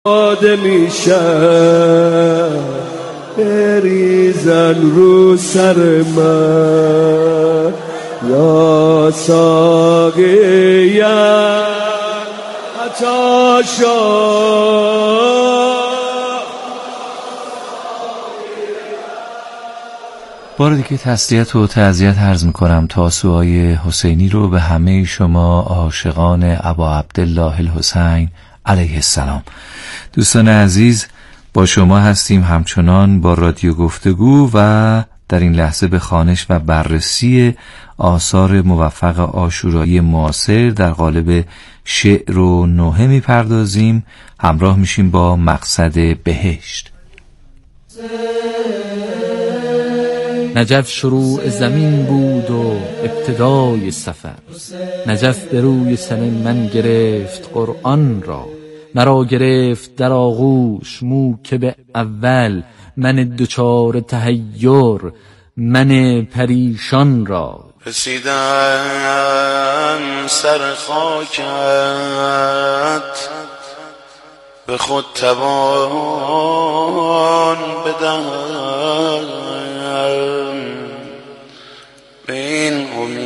میشم بریزن رو سر من یا ساقیم حتی بار دیگه تسلیت و تعزیت عرض میکنم تاسوعای حسینی رو به همه شما عاشقان ابا عبدالله الحسین علیه السلام. دوستان عزیز، با شما هستیم همچنان با رادیو گفتگو و در این لحظه به خوانش و بررسی آثار موفق عاشورایی معاصر در قالب شعر و نوحه میپردازیم. همراه میشیم با مقصد بهشت. نجف شروع زمین بود و ابتدای سفر، نجف به روی سن من گرفت قرآن را، مرا گرفت در آغوش موکب اول، من دوچار تحیر من پریشان را. رسیدم سر خاکت به خود توان بدهم، به این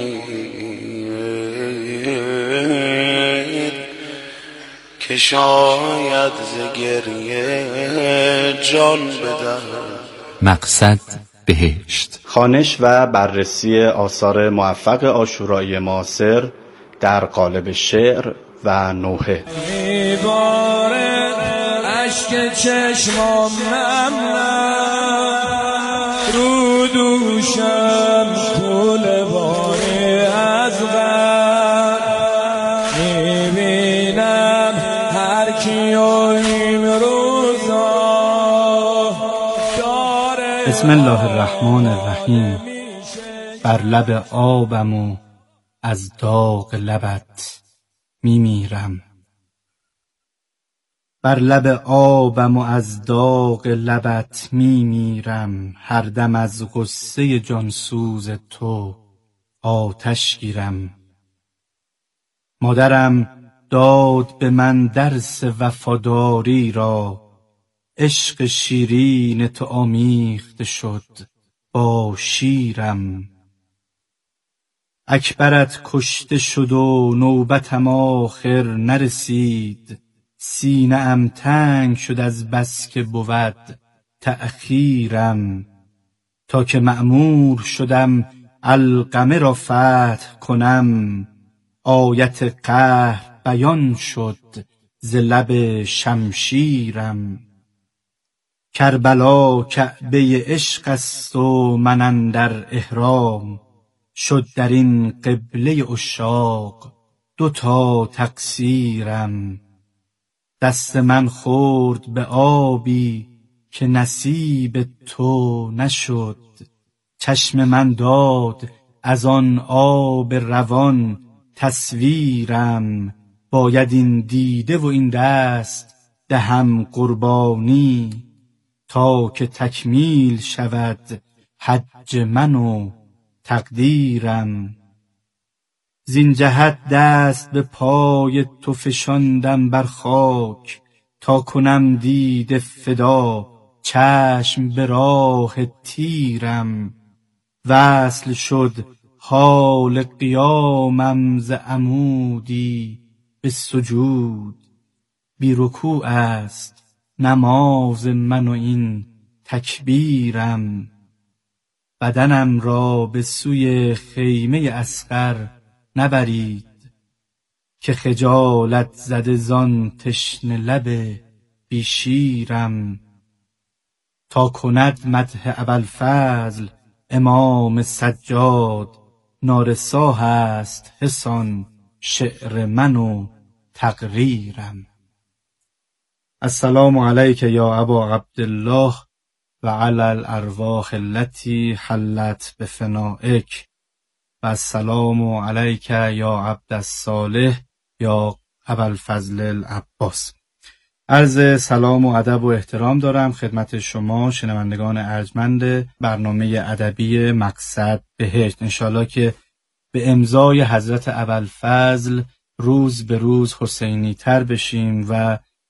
امید که شاید ز گریه جان بدهم. مقصد بهشت. خوانش و بررسی آثار موفق عاشورایی معاصر در قالب شعر و نوحه. میبارد اشک چشمام رو دوشم کلبانی از غم، میبینم هر کی این روزا داره. بسم الله الرحمن الرحیم. بر لب آبم و از داغ لبت میمیرم، بر لب آبم و از داغ لبت میمیرم، هر دم از غصه جانسوز تو آتش گیرم. مادرم داد به من درس وفاداری را، عشق شیرین تو آمیخته شد با شیرم. اکبرت کشته شد و نوبتم آخر نرسید، سینه ام تنگ شد از بس که بود تأخیرم. تا که مأمور شدم علقمه را فتح کنم، آیت قهر بیان شد ز لب شمشیرم. کربلا کعبه عشق است و من اندر احرام، شد در این قبله عشاق دوتا تقصیرم. دست من خورد به آبی که نصیب تو نشد، چشم من داد از آن آب روان تصویرم. باید این دیده و این دست دهم قربانی، تا که تکمیل شود حج من و تقدیرم. زین جهت دست به پای تو فشاندم بر خاک، تا کنم دیده فدا چشم به راه تیرم. وصل شد حال قیامم ز عمودی به سجود، بی رکوع است نماز من و این تکبیرم. بدنم را به سوی خیمه اصغر نبرید، که خجالت زده زان تشنه لب بی شیرم. تا کند مدح ابوالفضل امام سجاد، نارسا هست حسان شعر من و تقریرم. السلام علیک یا ابا عبدالله و علی الارواح التي حلت بفنائک، و السلام علیک یا عبد الصالح یا ابوالفضل العباس. عرض سلام و ادب و احترام دارم خدمت شما شنوندگان ارجمند برنامه ادبی مقصد بهشت. انشالله که به امضای حضرت ابوالفضل روز به روز حسینی تر بشیم و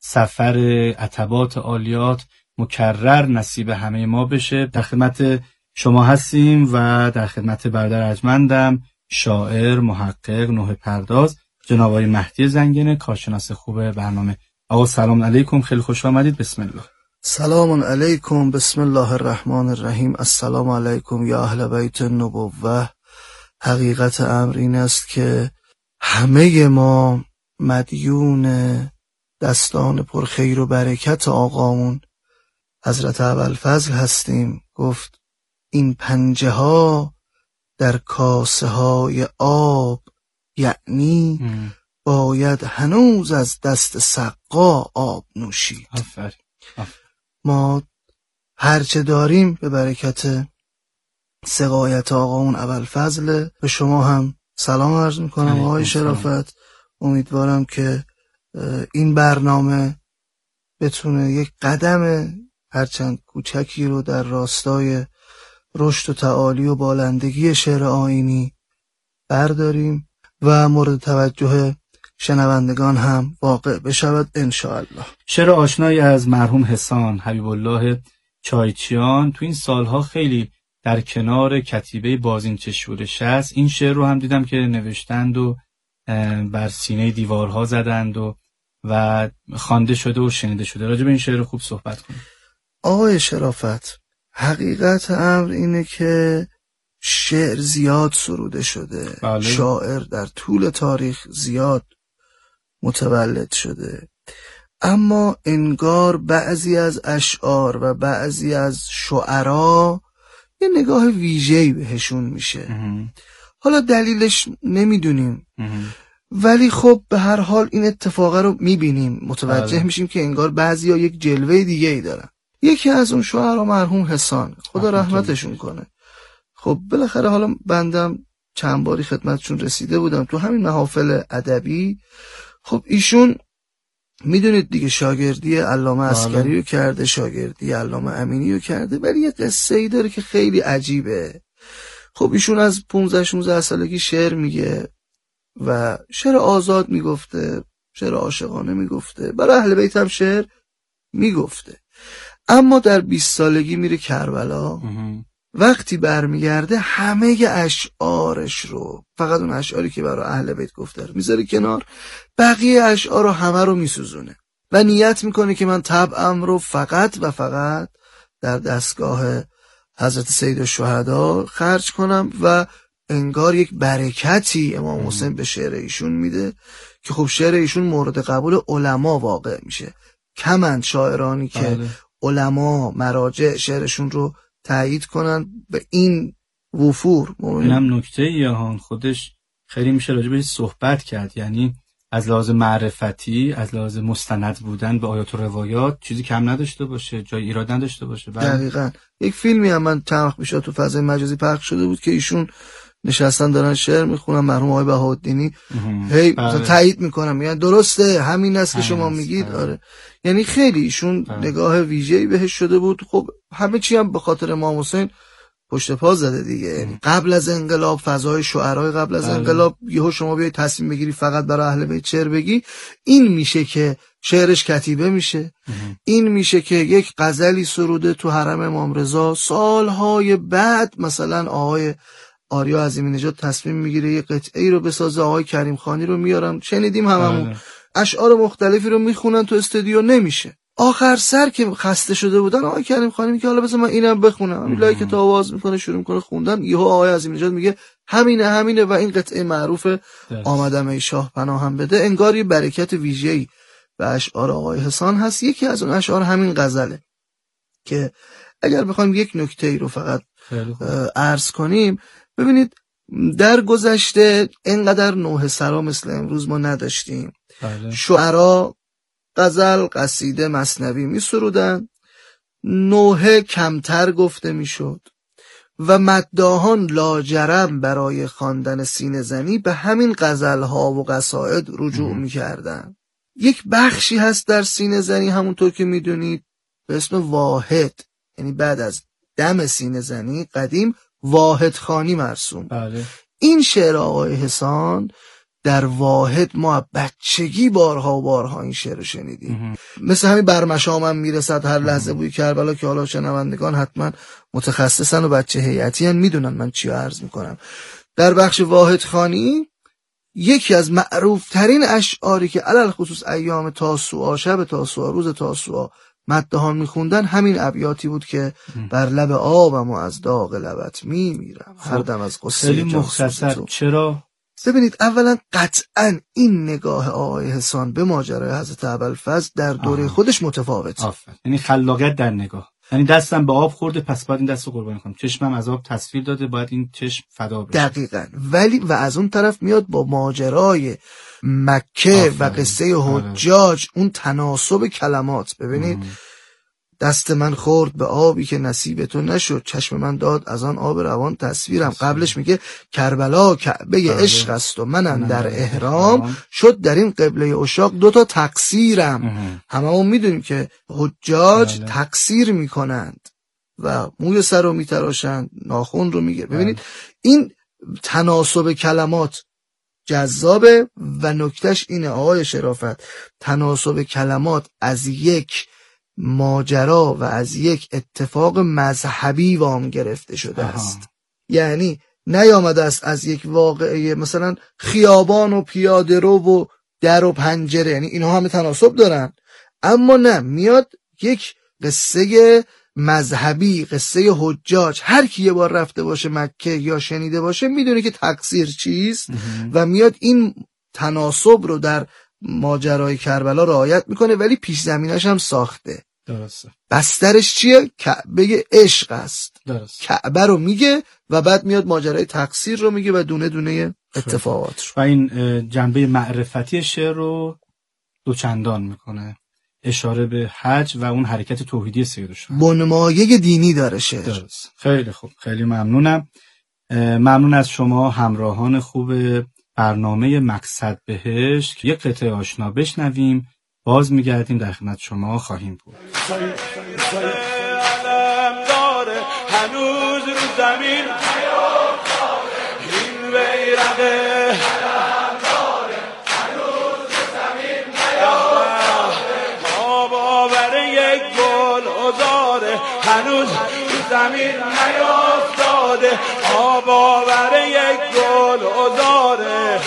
سفر عتبات عالیات مکرر نصیب همه ما بشه. در خدمت شما هستیم و در خدمت برادر ارجمندم شاعر، محقق، نوحه پرداز جناب آقای مهدی زنگنه، کارشناس خوب برنامه. آقا سلام علیکم، خیلی خوش آمدید. بسم الله. سلام علیکم، بسم الله الرحمن الرحیم. السلام علیکم یا اهل بیت النبوه. حقیقت امر این است که همه ما مدیون دستان پرخیر و برکت آقامون حضرت ابوالفضل هستیم. گفت این پنجه ها در کاسه های آب، یعنی باید هنوز از دست سقا آب نوشید. ما هرچه داریم به برکت سقایت آقامون ابوالفضل. به شما هم سلام عرض میکنم آقای شرافت. امیدوارم که این برنامه بتونه یک قدم هرچند کوچکی رو در راستای رشد و تعالی و بالندگی شعر آیینی برداریم و مورد توجه شنوندگان هم واقع بشود انشاءالله. شعر آشنایی از مرحوم حسان حبیب الله چایچیان تو این سالها خیلی در کنار کتیبه بازینچه شورش است. این شعر رو هم دیدم که نوشتند و بر سینه دیوارها زدند و خوانده شده و شنیده شده. راجع به این شعر خوب صحبت کنید. آقای شرافت، حقیقت امر اینه که شعر زیاد سروده شده. بله. شاعر در طول تاریخ زیاد متولد شده، اما انگار بعضی از اشعار و بعضی از شعرا یه نگاه ویژه‌ای بهشون میشه. حالا دلیلش نمیدونیم، ولی خب به هر حال این اتفاق رو میبینیم، متوجه میشیم که انگار بعضیا یک جلوه دیگه ای دارن. یکی از اون شعرا مرحوم حسان، خدا رحمتشون کنه. خب بالاخره حالا بندم چند باری خدمتشون رسیده بودم تو همین محافل ادبی. خب ایشون میدونید دیگه شاگردی علامه عسکری رو کرده، شاگردی علامه امینی رو کرده، ولی یه قصه ای داره که خیلی عجیبه. خب ایشون از 15-16 سالگی شعر میگه و شعر آزاد میگفته، شعر عاشقانه میگفته، برای اهل بیت هم شعر میگفته. اما در 20 سالگی میره کربلا. وقتی برمیگرده همه اشعارش رو، فقط اون اشعاری که برای اهل بیت گفته رو میذاره کنار، بقیه اشعار رو همه رو میسوزونه و نیت میکنه که من طبعم رو فقط و فقط در دستگاه حضرت سید الشهدا خرج کنم و انگار یک برکتی امام حسین به شعر ایشون میده که خب شعر ایشون مورد قبول علما واقع میشه. کمند شاعرانی که علما مراجع شعرشون رو تایید کنن به این وفور. اینم نکته یهان خودش خیلی میشه راجع بهش صحبت کرد. یعنی از لحاظ معرفتی، از لحاظ مستند بودن به آیات و روایات چیزی کم نداشته باشه، جای ایراد نداشته باشه. دقیقاً. یک فیلمی هم من چند وقت پیش تو فضای مجازی پخش شده بود که ایشون نشستن دارن شعر میخونن، مرحوم آقای بهاءالدینی هی تایید میکنم، یعنی درسته همین است که شما میگید. آره، یعنی خیلی ایشون نگاه ویژه‌ای بهش شده بود. خب همه چی هم به خاطر امام حسین پشت پا زده دیگه. یعنی قبل از انقلاب، فضای شعرای قبل از انقلاب، یهو شما بیای تصمیم بگیری فقط برای اهل بیت شعر بگی، این میشه که شعرش کتیبه میشه. این میشه که یک غزلی سروده تو حرم امام رضا، سالهای بعد مثلا آقای آریا عظیمی نژاد تصمیم میگیره یه قطعه‌ای رو بسازه، آقای کریم خانی رو میارن، شنیدیم هممون، اشعار مختلفی رو میخونن تو استودیو، نمیشه. آخر سر که خسته شده بودن، آقای کریم خانی میگه حالا بذار من اینم بخونم، لایک تا آواز میکنه، شروع میکنه خوندن، یهو آقای عظیمی نژاد میگه همینه و این قطعه معروف آمدم ای شاه پناهم بده. انگار یه برکت ویژه‌ای به اشعار آقای حسان هست. یکی از اون اشعار همین غزله که اگر بخوایم یک نکته‌ای رو فقط عرض کنیم، ببینید در گذشته اینقدر نوحه سرا مثل امروز ما نداشتیم. شعرا غزل، قصیده، مثنوی می سرودن، نوحه کمتر گفته می شد و مداحان لاجرم برای خواندن سینه زنی به همین غزلها و قصائد رجوع می کردن. یک بخشی هست در سینه زنی همونطور که می دونید به اسم واحد، یعنی بعد از دم سینه زنی قدیم واحد خانی مرسوم. این شعر آقای حسان در واحد ما بچگی بارها و بارها این شعر رو شنیدیم. مثل همین برمشامم میرسد هر لحظه بوی کربلا، که حالا شنوندگان حتما متخصصن و بچه هیئتی ان، میدونن من چی عرض میکنم. در بخش واحد خوانی یکی از معروف ترین اشعاری که علل خصوص ایام تاسوعا، شب تاسوعا، روز تاسوعا مدحان میخوندن همین ابیاتی بود که بر لب آبم و از داغ لبت میمیرم، هر دم از قصه خیلی مختصر. چرا؟ ببینید، اولا قطعا این نگاه آقای حسان به ماجرای حضرت ابوالفضل در دوره خودش متفاوته. یعنی خلاقیت در نگاه، یعنی دستم به آب خورده پس باید این دستو قربانی کنم، چشمم از آب تصویر داده باید این چشم فدا بشه. دقیقاً. ولی و از اون طرف میاد با ماجرای مکه و قصه حجاج اون تناسب کلمات. ببینید دست من خورد به آبی که نصیب تو نشد، چشم من داد از آن آب روان تصویرم. قبلش میگه کربلا کعبه عشق است و منم در احرام، شد در این قبله عشاق دوتا تقصیرم. هممون میدونیم که حجاج تقصیر میکنند و موی سر رو میتراشند، ناخن رو میگه. ببینید این تناسب کلمات جذابه و نکتهش اینه آقای شرافت، تناسب کلمات از یک ماجرا و از یک اتفاق مذهبی وام گرفته شده است. یعنی نیامده است از یک واقعه مثلا خیابان و پیاده رو و در و پنجره، یعنی اینها همه تناسب دارن، اما نه، میاد یک قصه مذهبی، قصه حجاج. هر کی یه بار رفته باشه مکه یا شنیده باشه میدونه که تقصیر چیست و میاد این تناسب رو در ماجرای کربلا رعایت میکنه، ولی پیش زمینش هم ساخته. درسته. بسترش چیه؟ کعبه عشق است. درست. کعبه رو میگه و بعد میاد ماجرای تقصیر رو میگه و دونه دونه اتفاقات رو. و این جنبه معرفتی شعر رو دوچندان میکنه، اشاره به حج و اون حرکت توحیدی سیدشون، بنمایه دینی داره شعر. درست. خیلی خوب، خیلی ممنونم. ممنون از شما همراهان خوب برنامه مقصد بهشت که یک قطعه آشنا بشنویم، باز میگردیم در خدمت شما خواهیم بود. علم داره هنوز رو زمین، این بیرقه علم داره هنوز رو زمین، آب آوره یک گل ازاره هنوز رو زمین نیافتاده، آب آوره یک گل ازاره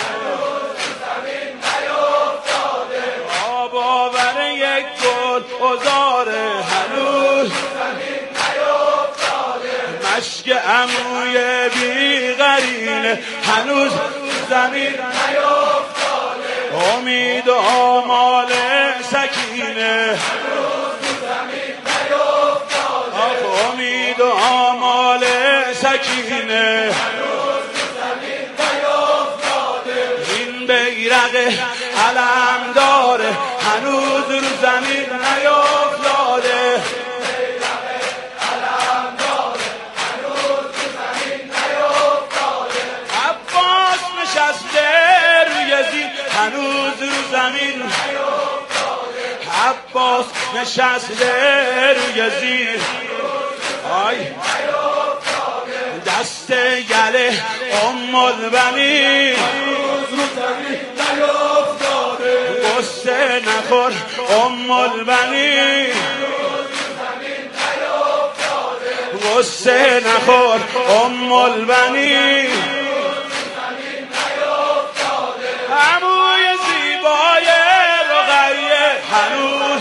ازاره هنوز زمین نیافتاده، مشک عموی بیغرینه هنوز زمین نیافتاده، امید و آمال سکینه هنوز زمین نیافتاده، امید و آمال سکینه هنوز زمین نیافتاده، این بیرق علم داره هنوز رو زمین نیافتاده، علم داره هنوز رو زمین نیافتاده، عباس نشسته روی زین هنوز رو زمین نیافتاده، عباس نشسته روی زین آی دست گله البنین هنوز رو زمین نیافتاده، قصه نخور البنین قصه نخور البنین، عموی زیبای رقیه هنوز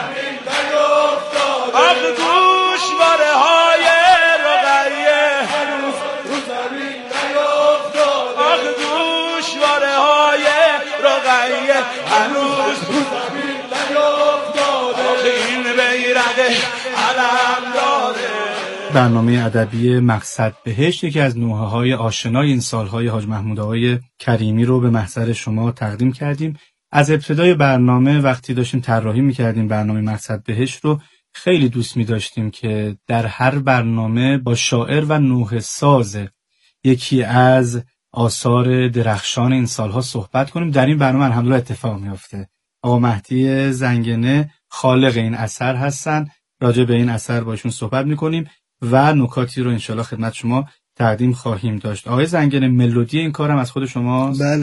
آخ گوشواره های رقیه هنوز آخ گوشواره های رقیه هنوز این بیرق علم داره. برنامه ادبی مقصد بهشت یکی از نوحه‌های آشنای این سالهای حاج محمود آقای کریمی رو به محضر شما تقدیم کردیم. از ابتدای برنامه وقتی داشتیم طراحی می‌کردیم برنامه مقصد بهشت رو خیلی دوست می‌داشتیم که در هر برنامه با شاعر و نوحه ساز یکی از آثار درخشان این سالها صحبت کنیم. در این برنامه الحمدلله اتفاق می‌افته. آقا مهدی زنگنه خالق این اثر هستن، راجع به این اثر باشون صحبت می‌کنیم و نکاتی رو انشالله خدمت شما تقدیم خواهیم داشت. آقای زنگنه ملودی این کارم از خود شماست؟ بله.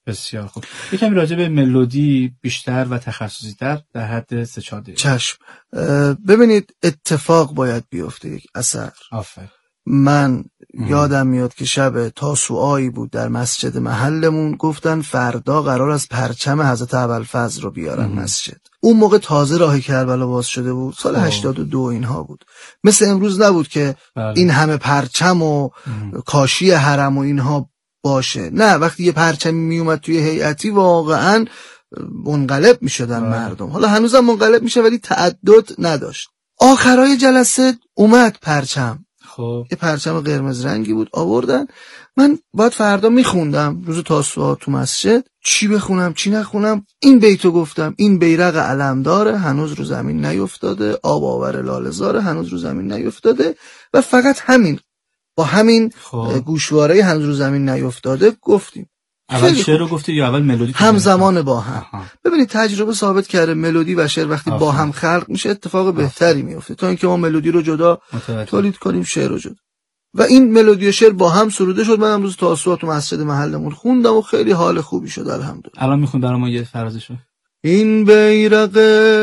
بسیار خوب. یکم راجع به ملودی بیشتر و تخصصی تر در حد 3-4 دقیقه. چشم. ببینید اتفاق باید بیفته یک اثر. آفر. من یادم میاد که شب تاسوعایی بود در مسجد محلمون، گفتن فردا قرار است پرچم حضرت ابوالفضل رو بیارن مسجد. اون موقع تازه راه کربلا باز شده بود، سال 82 اینها بود. مثل امروز نبود که این همه پرچم و کاشی حرم و اینها باشه. نه، وقتی یه پرچمی میومد توی هیئتی واقعا منقلب میشدن مردم. حالا هنوزم منقلب میشه ولی تعدد نداشت. آخرای جلسه اومد پرچم. خب یه پرچم قرمز رنگی بود آوردن. من باید فردا میخوندم روز تاسوعا تو مسجد، چی بخونم چی نخونم. این بیتو گفتم: این بیرق علمداره هنوز رو زمین نیفتاده، آب آور لاله‌زاره هنوز رو زمین نیفتاده. و فقط همین، با همین گوشواره هنوز رو زمین نیفتاده گفتیم. اول شعر رو گفتی یا اول ملودی؟ همزمان با هم. ببینید تجربه ثابت کرده ملودی و شعر وقتی با هم خلق میشه اتفاق بهتری میفته تا اینکه ما ملودی رو جدا تولید کنیم، شعر رو جدا. و این ملودی و شعر با هم سروده شد. من امروز تاسوعا تو مسجد محلمون خوندم و خیلی حال خوبی شد الحمدلله. الان میخون برام یه فرازشو. این بیرق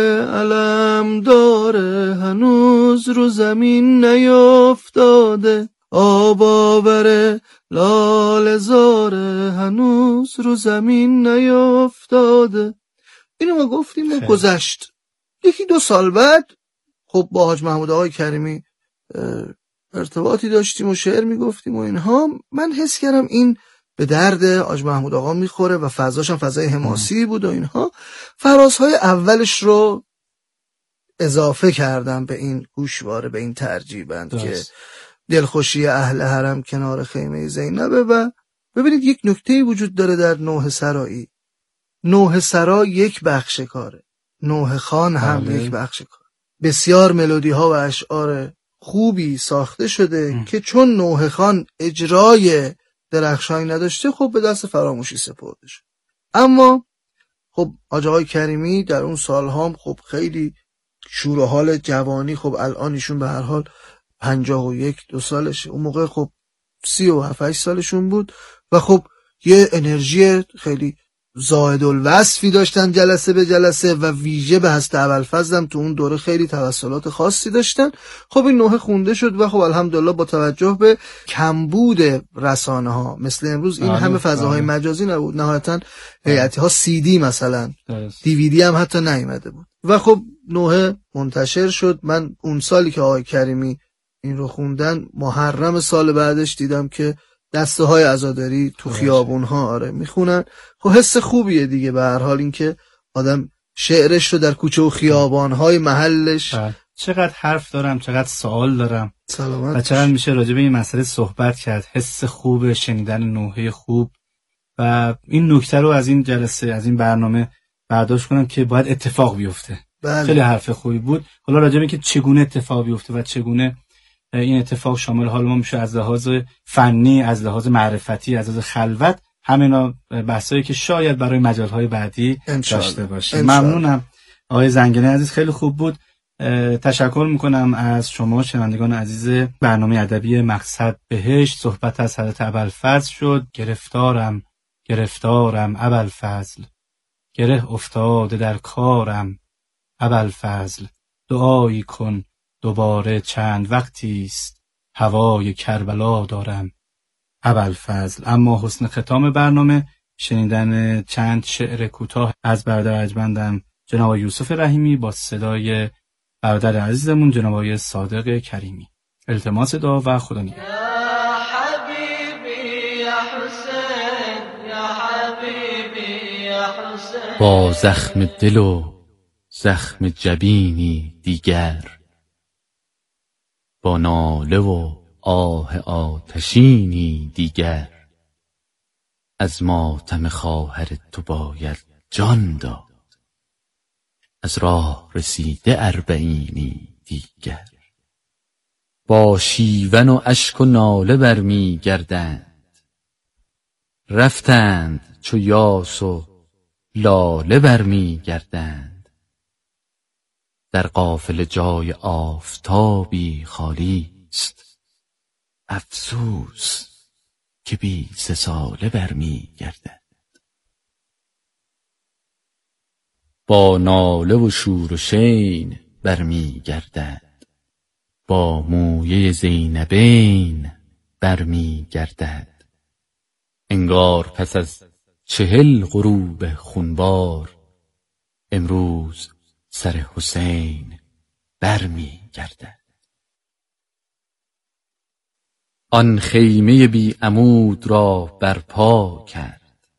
علم داره هنوز رو زمین نیفتاده، آب آور لاله‌زاره هنوز رو زمین نیفتاده. اینو ما گفتیم و گذشت. 1-2 سال بعد خب با حاج محمود آقای کریمی ارتباطی داشتیم و شعر میگفتیم و اینها. من حس کردم این به درد حاج محمود آقا میخوره و فضاش هم فضای حماسی بود و اینها. فرازهای اولش رو اضافه کردم به این گوشواره، به این ترجیبند که دلخوشی اهل حرم کنار خیمه زینبه. و ببینید یک نکته‌ای وجود داره در نوحه سرایی. نوحه سرا یک بخش کاره، نوحه خان هم یک بخش کاره. بسیار ملودی ها و اشعار خوبی ساخته شده که چون نوحه خان اجرای درخشانی نداشته خب به دست فراموشی سپرده شد. اما خب حاج آقای کریمی در اون سالها خب خیلی شور و حال جوانی، خب الان ایشون به هر حال 51-2 سالشه، اون موقع خب 37-8 سالشون بود و خب یه انرژی خیلی زائد الوصفی داشتن جلسه به جلسه و ویژه به حضرت ابوالفضل هم تو اون دوره خیلی توسلات خاصی داشتن. خب این نوحه خونده شد و خب الحمدلله با توجه به کمبود رسانه ها مثل امروز این همه فضاهای مجازی نبود، نهایتا هیئتی ها CD مثلا DVD هم حتی نیامده بود و خب نوحه منتشر شد. من اون سالی که آقای کریمی این رو خوندن محرم سال بعدش دیدم که دسته های عزاداری تو خیابون ها میخونن. خب حس خوبیه دیگه به هر حال این که آدم شعرش رو در کوچه و خیابان های محلش. چقدر حرف دارم، چقدر سوال دارم سلامت و چقدر میشه راجع به این مسئله صحبت کرد. حس خوب شنیدن نوحه خوب و این نکته رو از این جلسه، از این برنامه برداشت کنم که باید اتفاق بیفته. خیلی حرف خوبی بود. حالا راجع به اینکه چگونه اتفاق بیفته و چگونه این اتفاق شامل حال ما میشه از لحاظ فنی، از لحاظ معرفتی، از لحاظ خلوت، همینا بحثایی که شاید برای مجالهای بعدی داشته باشیم. ممنونم آقای زنگنه عزیز، خیلی خوب بود. تشکر میکنم از شما شنوندگان عزیز برنامه ادبی مقصد بهشت. صحبت از حضرت ابوالفضل شد. گرفتارم ابوالفضل، گره افتاده در کارم ابوالفضل، دعایی کن دوباره چند وقتی است هوای کربلا دارم ابوالفضل. اما حسن ختام برنامه شنیدن چند شعر کوتاه از برادر ارجمندم جناب یوسف رحیمی با صدای برادر عزیزمون جناب آقای صادق کریمی. التماس دعا و خدا نگهدار. یا حبیبی یا حسین، یا حبیبی یا حسین. با زخم دل و زخم جبینی دیگر، با ناله و آه آتشینی دیگر، از ماتم خواهر تو باید جان داد، از راه رسیده 40 دیگر. با شیون و اشک و ناله برمی گردند، رفتند چو یاس و لاله برمی گردند. در قافله جای آفتابی خالی است، افسوس که بی 3 ساله برمی گردند. با ناله و شور و شین برمی گردد، با مویه زینبین برمی گردد. انگار پس از 40 غروب خونبار، امروز سر حسین برمی گردد. آن خیمه بی عمود را برپا کرد،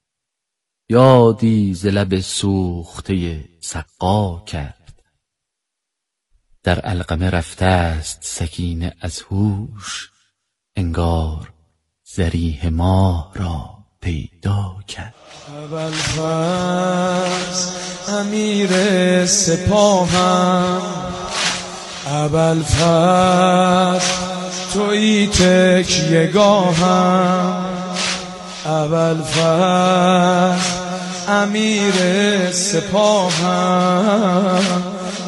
یادی ز لب سوخته سقا کرد. در علقمه رفته است سکینه از هوش، انگار ضریح ماه را پیدا کرد. ابوالفضل امیر سپاهم، ابوالفضل تویی تکیه‌گاهم، ابوالفضل امیر سپاهم،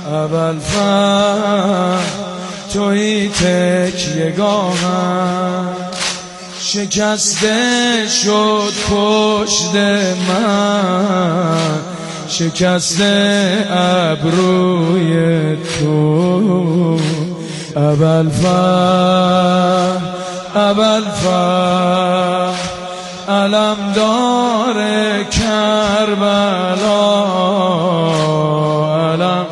ابوالفضل تویی تکیه‌گاهم. شکسته شد پشت من، شکسته ابروی تو، ابوالفضل ابوالفضل علمدار کربلا، علمدار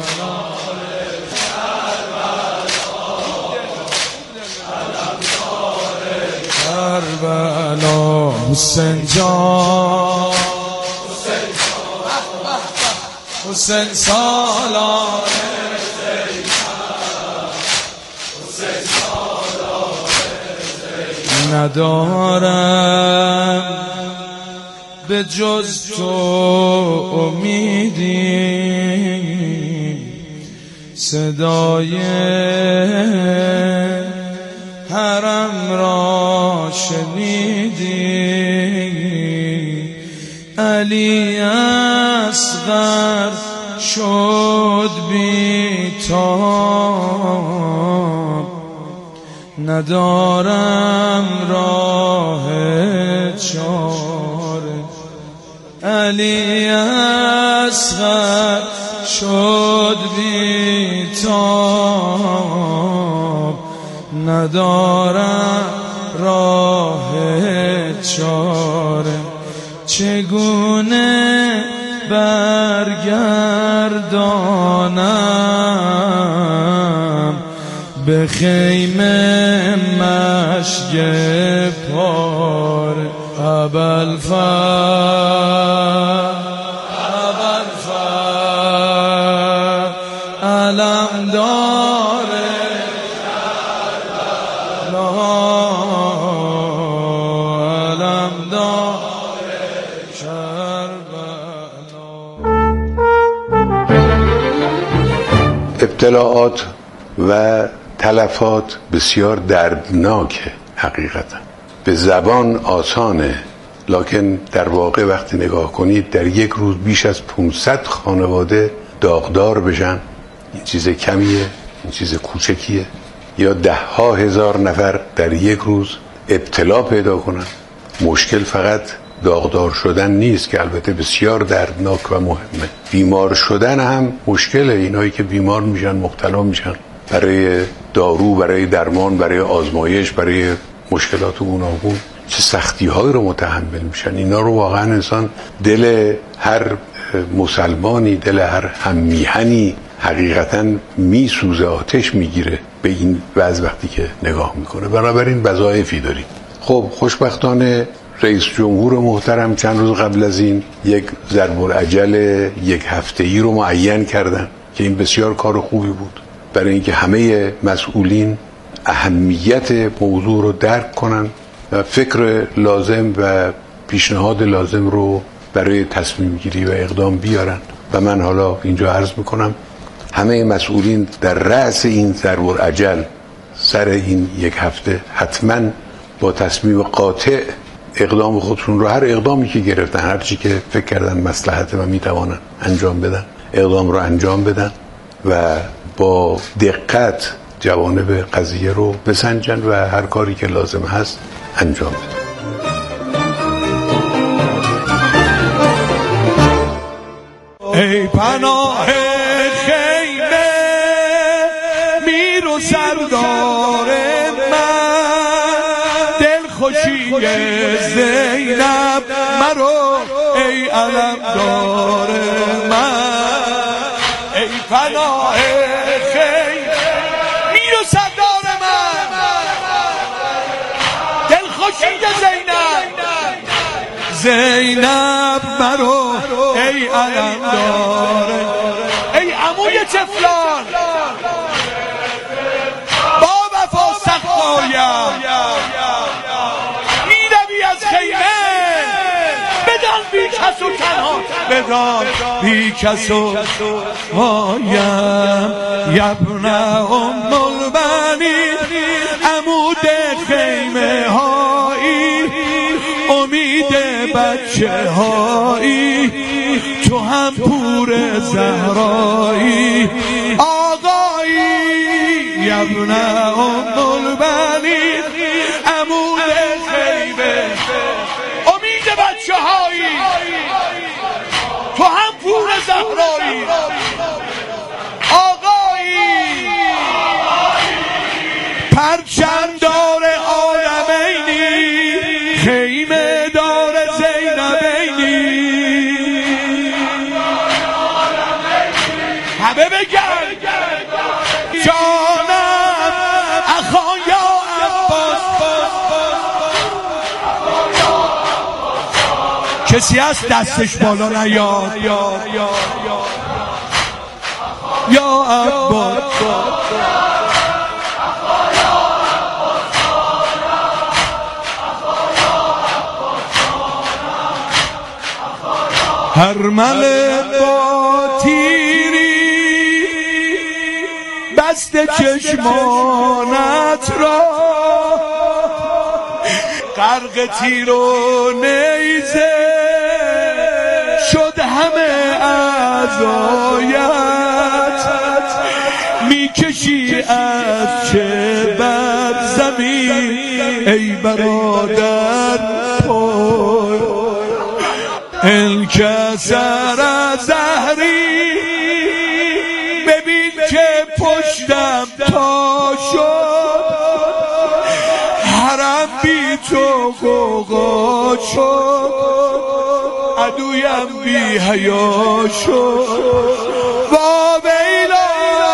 کربلا. حسین جان حسین سالار ندارم به جز تو امیدی، صدای حرم را شنیدی. علی اصغر شد بی تاب، ندارم راه چاره. علی اصغر شد بی تاب، ندارم راه چاره. چگونه برگردانم به خیمه مشک پاره. ابوالفضل ابوالفضل علمدار ابتلاعات و تلفات بسیار دردناکه. حقیقتا به زبان آسانه، لکن در واقع وقتی نگاه کنید در یک روز بیش از 500 خانواده داغدار بشن، این چیز کمیه؟ این چیز کوچکیه؟ یا 10,000 نفر در یک روز ابتلا پیدا کنن. مشکل فقط داغدار شدن نیست که البته بسیار دردناک و مهمه، بیمار شدن هم مشکله. اینایی که بیمار میشن، مبتلا میشن، برای دارو، برای درمان، برای آزمایش، برای مشکلات گوناگون چه سختی هایی رو متحمل میشن. اینا رو واقعا انسان، دل هر مسلمانی، دل هر هم میهنی حقیقتا میسوزه، آتش میگیره به این وضع وقتی که نگاه میکنه. بنابراین وظایفی داریم. خب خوشبختانه رئیس جمهور محترم چند روز قبل از این یک ضرب العجل 1 هفته‌ای رو معین کردن که این بسیار کار خوبی بود، برای اینکه همه مسئولین اهمیت موضوع رو درک کنن و فکر لازم و پیشنهاد لازم رو برای تصمیم گیری و اقدام بیارن. و من حالا اینجا عرض میکنم همه مسئولین در رأس این ضرب العجل سر این 1 هفته حتما با تصمیم قاطع اقدام خودشون رو، هر اقدامی که گرفتن، هر چی که فکر کردن مصلحته و میتوانن انجام بدن، اقدام رو انجام بدن و با دقت جوانب قضیه رو بسنجن و هر کاری که لازم هست انجام بدن. ای پناه خیمه میر و سردار من دلخوشی زینب مرو ای علمدار من ای پناه خیمه میر و سردار من دلخوشی زینب مرو ای علمدار ای عموی تفلان با وفا سقایم میروی از خیمه بدان بی کس و تنها بدان بی کس و هایم یبن ام البنین عمود خیمه هایی امید بچه هایی تو هم پور زهرایی آقایی یبن ام البنین عمود خیمه امید بچه هایی تو هم پور زهرایی آقایی پرچمدار عالمینی خیمه دار زینبینی همه بگن جانم اخایا عباس کسی هست دستش بالا نیاد یا عباس هرمل با تیری بسته چشمانت را غرق تیر و نیزه شد همه اعضایت میکشی از چه بر زمین ای برادر انکسر زهری ببین که پشتم تا شد حرم بی تو غوغا شد عدویم بی حیا شد وا ویلا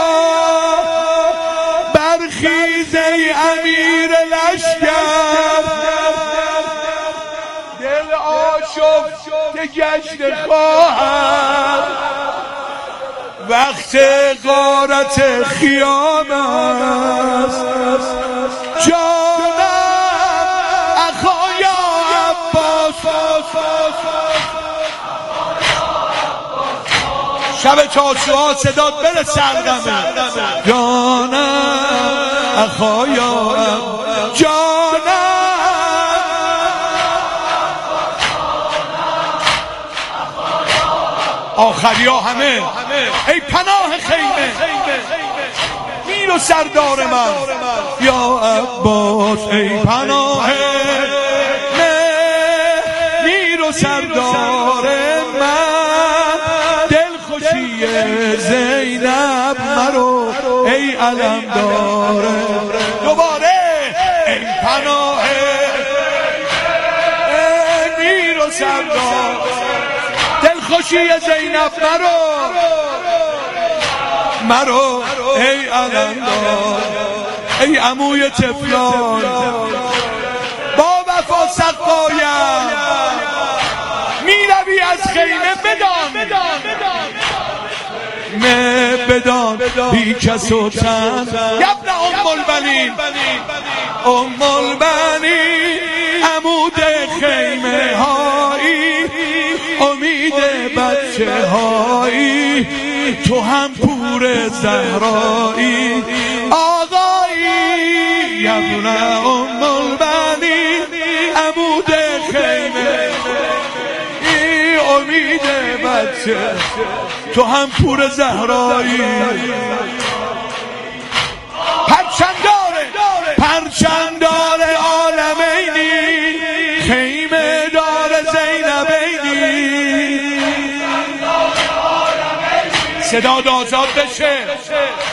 برخیز ای امیر لشکر دل آشفته گشت خواهد وقت غارت خیام است جانم اخایا عباس شب تاسوعا صدات برسه القمه جانم اخایا جانم آخری ها همه ای پناه خیمه میر و سردار من یا عباس ای پناه میر و سردار من دلخوشی زینب مرو ای علمدار دوباره ای پناه میر و سردار دلخوشی زینب مرو ای علمدار ای عموی تفلان با وفا سقایم میروی از خیمه بدان بی کس و تن یبن ام البنین عمود خیمه هایی امید بچه هایی تو هم پور زهرایی آقایی یبن ام البنین عمود خیمه امید بچه تو هم پور زهرایی پرچمدار عالمینی خیمه دار زینبینی استعداد آزاد بشه.